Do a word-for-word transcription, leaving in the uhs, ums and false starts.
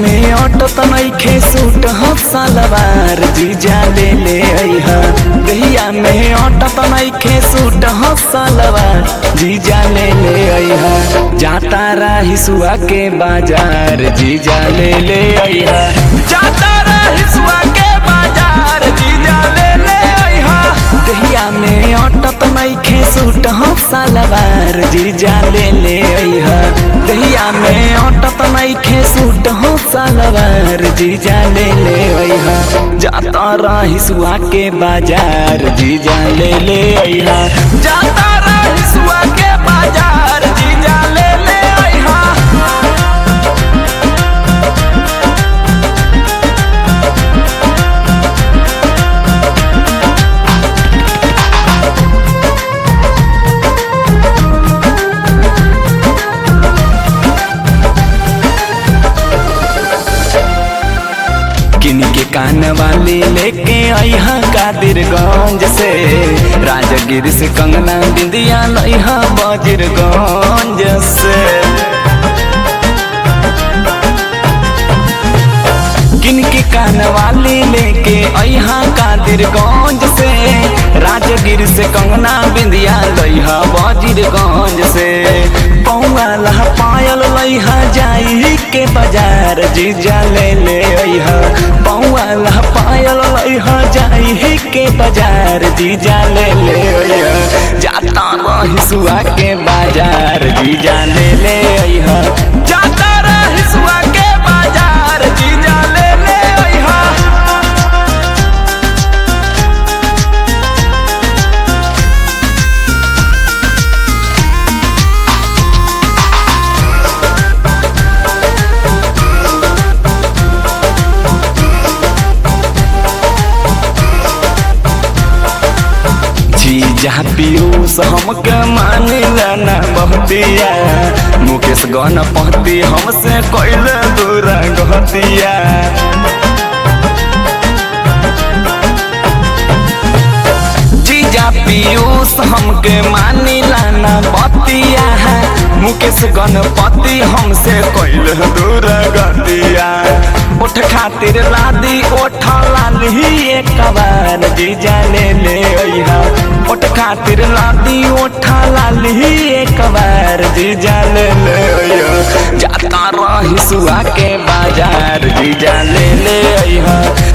में ऑटो नइखे सूट हो सलवार जीजा ले ले अइहा। दहिया में ऑटो नइखे सूट हो सलवार जीजा ले ले अइहा। जाता रही सुआ के बाजार जीजा ले ले अइहा। जाता रही सुआ के बाजार जीजा ले ले अइहा। दहिया में ऑटो नइखे सूट हो सलवार जीजा ले ले अइहा। दहिया में ऑटो नइखे सूट हो सलवार जीजा ले ले अइहा। जाता रही सुआ के बाजार जीजा ले ले अइहा। जाता रही सुआ के बाजार जीजा ले ले अइहा। किन के कान वाली लेके अइहा कादिरगंज से। राजगीर से कंगना बिंदिया लइहा बजरगंज से। किन के कान वाली लेके अइहा कादिरगंज से। राजगीर से कंगना बिंदिया लइहा बजरगंज से। पौआ लहा पायल लइहा जाई के बाजार जीजा ले ले अइहा। पौआ लहा पायल लइहा जाई के बाजार जीजा ले ले अइहा। जाता रही सुआ के बाजार जीजा ले ले अइहा। जाता रही सुआ के बाजार जीजा ले ले अइहा। जहाँ पीयूष हमके मानिला ना बहतिया। मुकेश गन पहती हमसे कोइल दूर गहतिया। जीजा पीयूष हमके मानिला ना बहतिया। मुकेश गणपति हमसे कोइल दूर गतिया। उठ खातिर लादी ओठ लाली एक बार जीजा ले ले अइहा। उठ खातिर लादी ओठ लाली एक बार जीजा ले ले अइहा। जाता रही सुआ के बाजार जीजा ले ले अइहा।